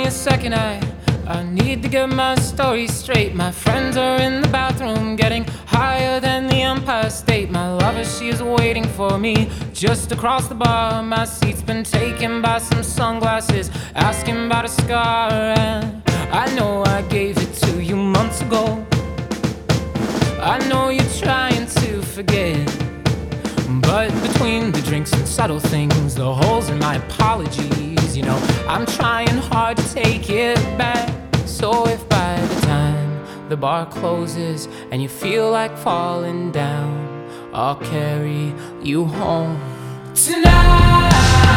a second, I need to get my story straight. My friends are in the bathroom getting higher than the Empire State. My lover, she is waiting for me just across the bar. My seat's been taken by some sunglasses, asking about a scar. And I know I gave it to you months ago. I know you're trying to forget, but between the drinks and subtle things, the holes in my apologies, you know, I'm trying hard to take it back. So if by the time the bar closes and you feel like falling down, I'll carry you home tonight.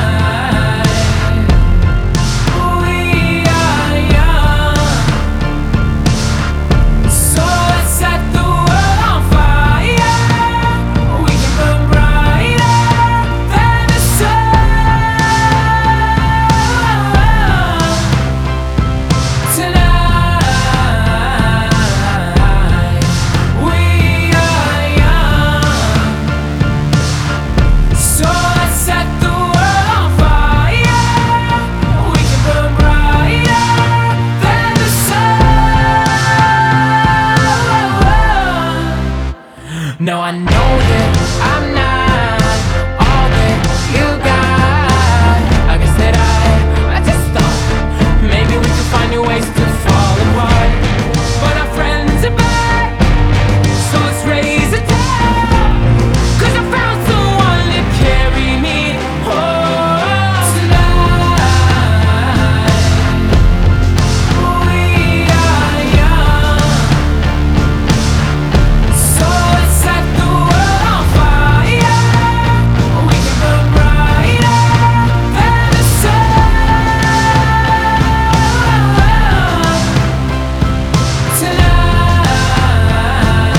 No, I know that I'm not all that you got. I guess that I just thought maybe we could find new ways to fall apart. But our friends are back, so let's raise a toast, 'cause I found someone to carry me home tonight. We are young, so let's set the world on fire. We can burn brighter than the sun tonight.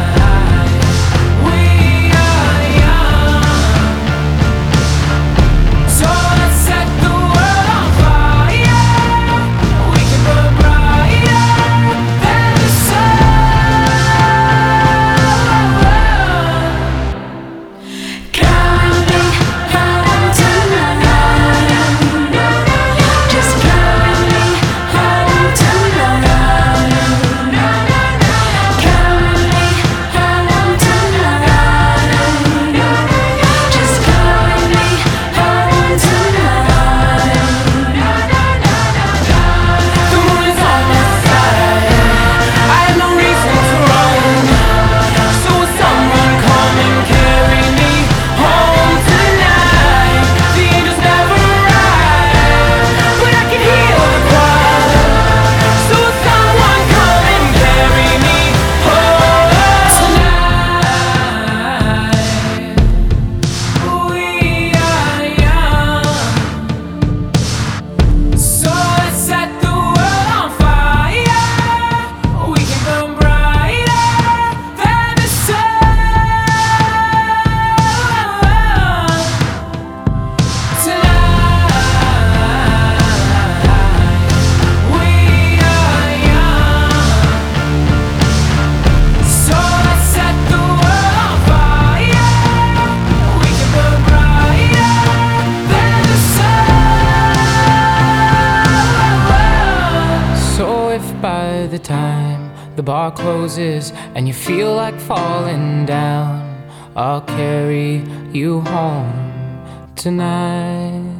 We are young, so let's set the world on fire. We can burn brighter than the sun. Coming home tonight. Just coming home tonight. Coming home tonight. Just coming home tonight. The moon is on my side, I have no reason to run. So will someone come and carry me home tonight? The angels never arrive, but I can hear the choir. So will someone come and carry me home tonight? We are young, so let's set the world on fire. We can burn brighter than the sun tonight. We are young, so let's set the world on fire. We can burn brighter than the sun. So if by the time the bar closes and you feel like falling down, I'll carry you home tonight.